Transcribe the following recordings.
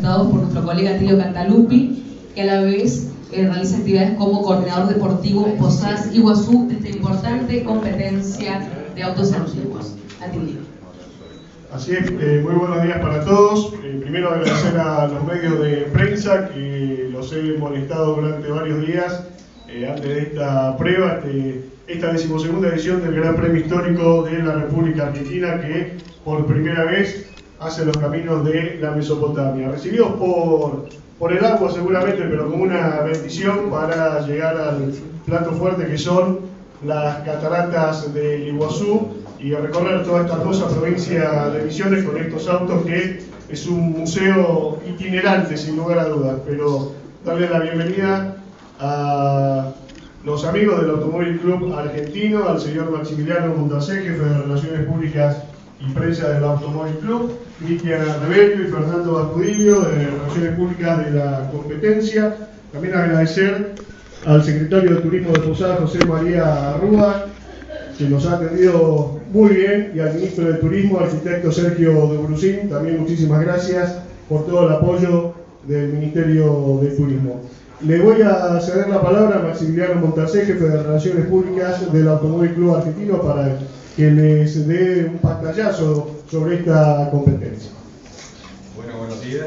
representados por nuestro colega Atilio Cantaluppi, que a la vez realiza actividades como coordinador deportivo Posadas Iguazú de esta importante competencia de autos antiguos. Atilio. Así es, muy buenos días para todos. Primero agradecer a los medios de prensa que los he molestado durante varios días antes de esta prueba, esta 12ª edición del Gran Premio Histórico de la República Argentina, que por primera vez hace los caminos de la Mesopotamia, recibidos por el agua seguramente, pero como una bendición para llegar al plato fuerte que son las cataratas del Iguazú y a recorrer toda esta hermosa provincia de Misiones con estos autos, que es un museo itinerante sin lugar a dudas. Pero darle la bienvenida a los amigos del Automóvil Club Argentino, al señor Maximiliano Montalcé, jefe de Relaciones Públicas y Prensa del Automóvil Club, Cristian Rebello y Fernando Bascudillo de Relaciones Públicas de la competencia. También agradecer al secretario de Turismo de Posadas, José María Arrúa, que nos ha atendido muy bien, y al ministro de Turismo, arquitecto Sergio de Brusín. También muchísimas gracias por todo el apoyo del Ministerio de Turismo. Le voy a ceder la palabra a Maximiliano Montalcé, jefe de Relaciones Públicas del Automóvil Club Argentino, para que les dé un pantallazo sobre esta competencia. Bueno, buenos días.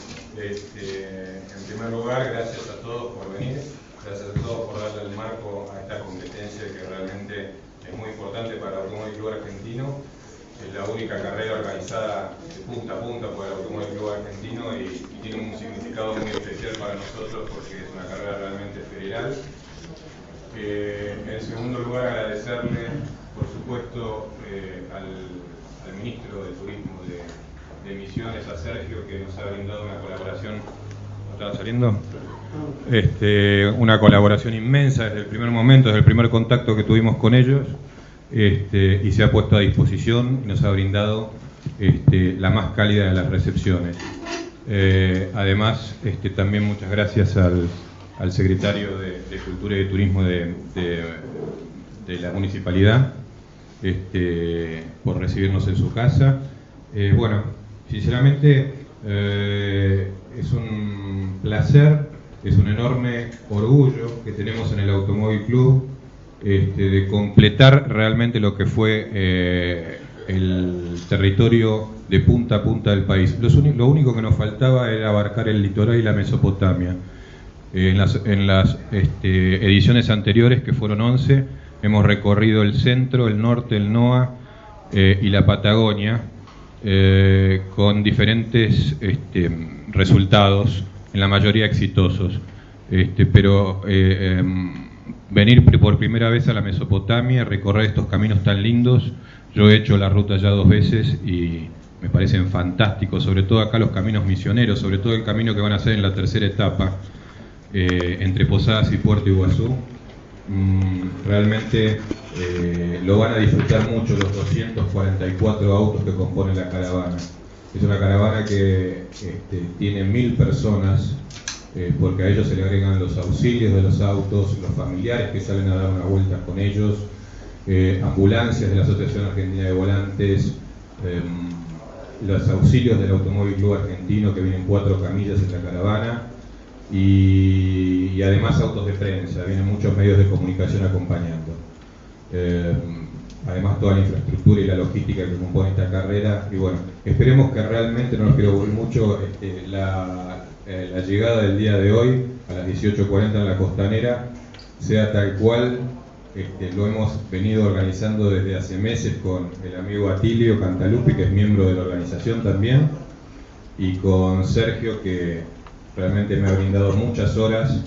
En primer lugar, gracias a todos por venir, gracias a todos por darle el marco a esta competencia que realmente es muy importante para el Automóvil Club Argentino. Es la única carrera organizada de punta a punta por el Automóvil Club Argentino y tiene un significado muy especial para nosotros porque es una carrera realmente federal. En segundo lugar, agradecerle, por supuesto, al ministro de Turismo de Misiones, a Sergio, que nos ha brindado una colaboración. ¿Estaba saliendo? Una colaboración inmensa desde el primer momento, desde el primer contacto que tuvimos con ellos, y se ha puesto a disposición y nos ha brindado la más cálida de las recepciones. Además, también muchas gracias al secretario de Cultura y de Turismo de la municipalidad por recibirnos en su casa. Bueno, sinceramente es un placer, es un enorme orgullo que tenemos en el Automóvil Club de completar realmente lo que fue el territorio de punta a punta del país. Lo único que nos faltaba era abarcar el litoral y la Mesopotamia. En las ediciones anteriores, que fueron 11, hemos recorrido el centro, el norte, el NOA y la Patagonia, con diferentes resultados, en la mayoría exitosos. Pero venir por primera vez a la Mesopotamia, recorrer estos caminos tan lindos, yo he hecho la ruta ya 2 veces y me parecen fantásticos, sobre todo acá los caminos misioneros, sobre todo el camino que van a hacer en la tercera etapa, entre Posadas y Puerto Iguazú. Realmente lo van a disfrutar mucho los 244 autos que componen la caravana. Es una caravana que tiene 1000 personas, porque a ellos se le agregan los auxilios de los autos, los familiares que salen a dar una vuelta con ellos, ambulancias de la Asociación Argentina de Volantes, los auxilios del Automóvil Club Argentino, que vienen 4 camillas en la caravana, y además autos de prensa, vienen muchos medios de comunicación acompañando. Además toda la infraestructura y la logística que compone esta carrera, y bueno, esperemos que realmente, no nos quiero volver mucho, la llegada del día de hoy a las 18:40 en la Costanera sea tal cual lo hemos venido organizando desde hace meses con el amigo Atilio Cantaluppi, que es miembro de la organización también, y con Sergio, que realmente me ha brindado muchas horas,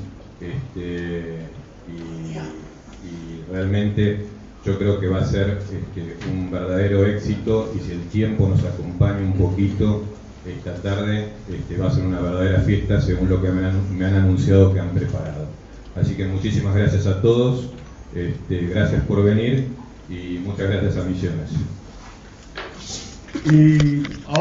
y realmente yo creo que va a ser un verdadero éxito, y si el tiempo nos acompaña un poquito esta tarde, va a ser una verdadera fiesta según lo que me han anunciado que han preparado. Así que muchísimas gracias a todos, gracias por venir y muchas gracias a Misiones.